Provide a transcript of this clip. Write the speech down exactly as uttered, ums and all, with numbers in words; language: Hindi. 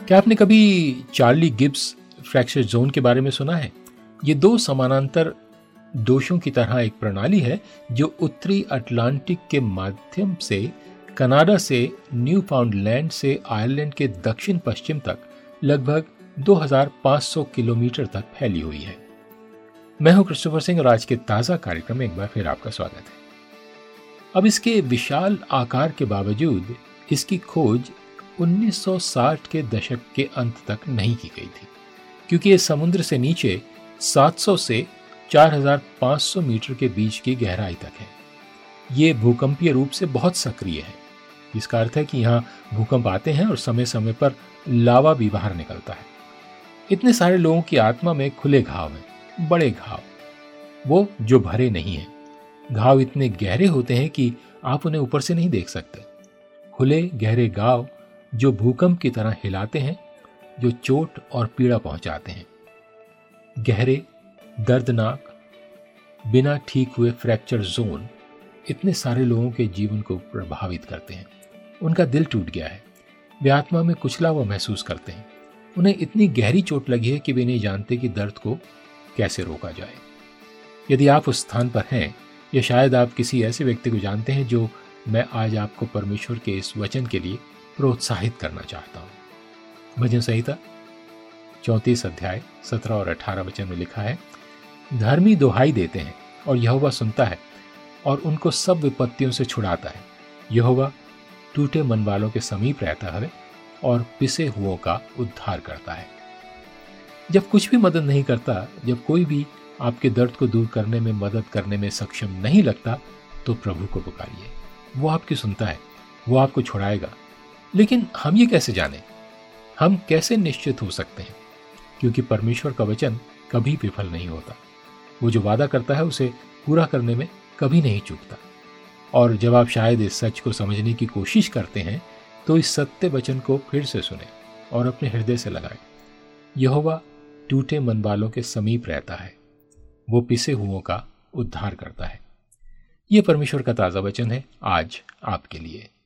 क्या आपने कभी चार्ली गिब्स फ्रैक्चर जोन के बारे में सुना है? ये दो समानांतर दोषों की तरह एक प्रणाली है जो उत्तरी अटलांटिक के माध्यम से कनाडा से न्यू फाउंडलैंड से आयरलैंड के दक्षिण पश्चिम तक लगभग दो हज़ार पाँच सौ किलोमीटर तक फैली हुई है। मैं हूं क्रिस्टोफर सिंह और आज के ताजा कार्यक्रम में एक बार फिर आपका स्वागत है। अब इसके विशाल आकार के बावजूद इसकी खोज उन्नीस सौ साठ के दशक के अंत तक नहीं की गई थी, क्योंकि ये समुद्र से नीचे सात सौ से चार हज़ार पाँच सौ मीटर के बीच की गहराई तक है। ये भूकंपीय रूप से बहुत सक्रिय है, जिसका अर्थ है कि यहाँ भूकंप आते हैं और समय समय पर लावा भी बाहर निकलता है। इतने सारे लोगों की आत्मा में खुले घाव हैं, बड़े घाव, वो जो भरे नहीं हैं। घाव इतने गहरे होते हैं कि आप उन्हें ऊपर से नहीं देख सकते। खुले गहरे घाव जो भूकंप की तरह हिलाते हैं, जो चोट और पीड़ा पहुंचाते हैं। गहरे, दर्दनाक, बिना ठीक हुए फ्रैक्चर जोन इतने सारे लोगों के जीवन को प्रभावित करते हैं। उनका दिल टूट गया है, वे आत्मा में कुचला हुआ महसूस करते हैं। उन्हें इतनी गहरी चोट लगी है कि वे नहीं जानते कि दर्द को कैसे रोका जाए। यदि आप उस स्थान पर हैं, या शायद आप किसी ऐसे व्यक्ति को जानते हैं जो मैं आज आपको परमेश्वर के इस वचन के लिए प्रोत्साहित करना चाहता हूं। भजन संहिता चौंतीस अध्याय सत्रह और अठारह वचन में लिखा है, धर्मी दुहाई देते हैं और यहोवा सुनता है और उनको सब विपत्तियों से छुड़ाता है। यहोवा टूटे मन वालों के समीप रहता है और पिसे हुओं का उद्धार करता है। जब कुछ भी मदद नहीं करता, जब कोई भी आपके दर्द को दूर करने में मदद करने में सक्षम नहीं लगता, तो प्रभु को पुकारिए। वो आपकी सुनता है, वो आपको छुड़ाएगा। लेकिन हम ये कैसे जानें? हम कैसे निश्चित हो सकते हैं? क्योंकि परमेश्वर का वचन कभी विफल नहीं होता। वो जो वादा करता है उसे पूरा करने में कभी नहीं चूकता। और जब आप शायद इस सच को समझने की कोशिश करते हैं, तो इस सत्य वचन को फिर से सुने और अपने हृदय से लगाएं। यहोवा टूटे मन वालों के समीप रहता है, वो पिसे हुओं का उद्धार करता है। यह परमेश्वर का ताजा वचन है आज आपके लिए।